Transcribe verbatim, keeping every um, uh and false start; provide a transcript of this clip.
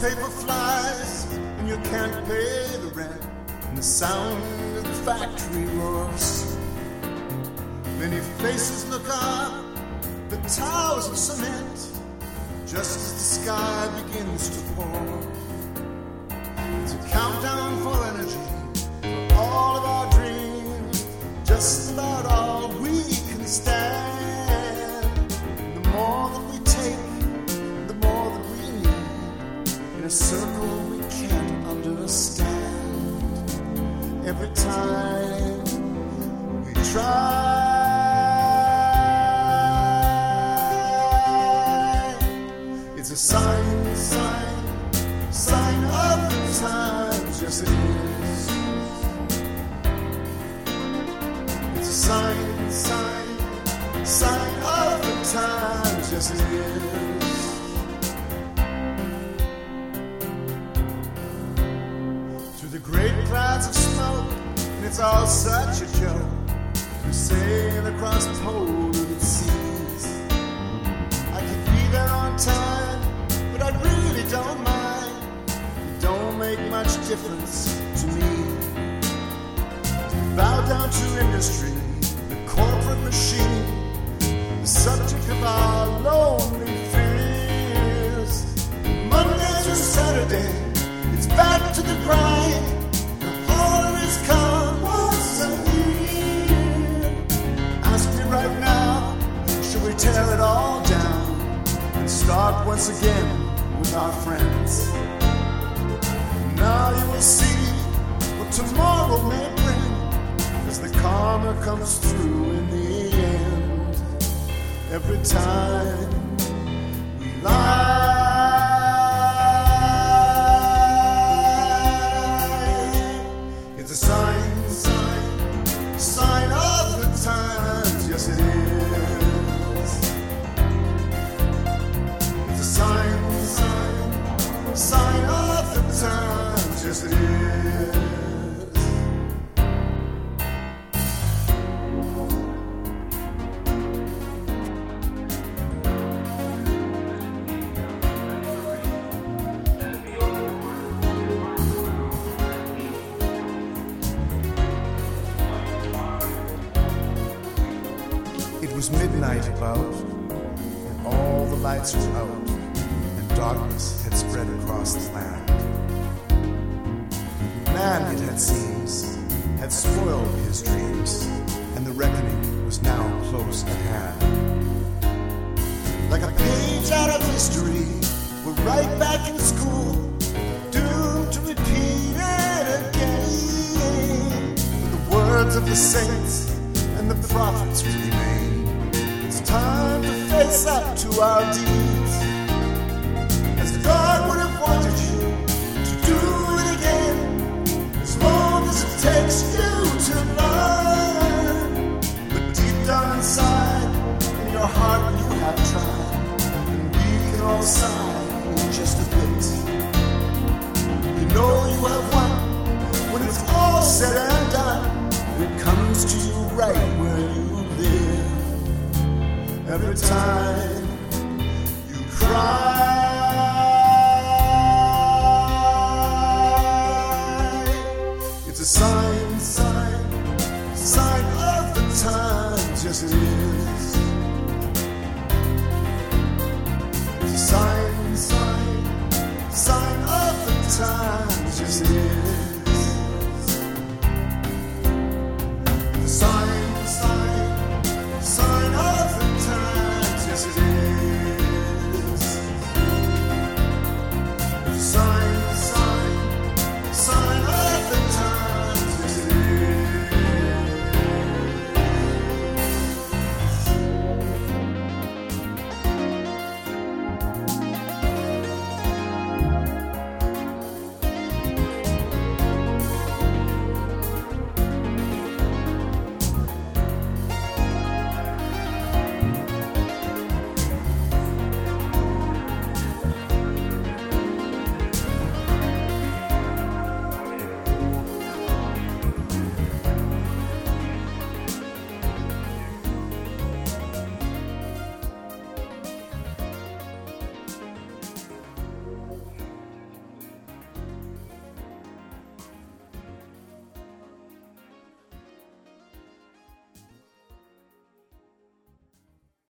newspaper flies and you can't pay the rent, and the sound of the factory roars. Many faces look up the towers of cement just as the sky begins to pour. It's a countdown for energy, for all of our dreams, just about all we can stand. The more that we take, the more that we need, in a circle we can't understand. Every time we try, it's a sign, sign, sign of the times, yes it is. It's a sign, sign, sign of the times, yes it is. Through the great clouds of smoke, and it's all such a joke, we sail across polar seas. I could be there on time, but I really don't mind. It don't make much difference to me. Bow down to industry, the corporate machine, the subject of our lonely fears. Monday to Saturday, it's back to the grind. The holidays come once a year. Ask me right now, should we tear it all down and start once again with our friends? Now you will see what tomorrow may bring, as the karma comes through in the end. Every time we lie, it's a sign, sign, sign of the times, yes it is. It's a sign, sign, sign of the times, yes it is. It was midnight about, and all the lights were out, and darkness had spread across the land. Man, it had seems, had spoiled his dreams, and the reckoning was now close at hand. Like a page out of history, we're right back in school, doomed to repeat it again. The words of the saints and the prophets remain. It's time to face up to our deeds, as God would have wanted you to do it again, as long as it takes you to learn. But deep down inside, in your heart you have tried, and we can all sigh just a bit. You know you have won when it's all said and done. It comes to you right where you live. Every time you cry,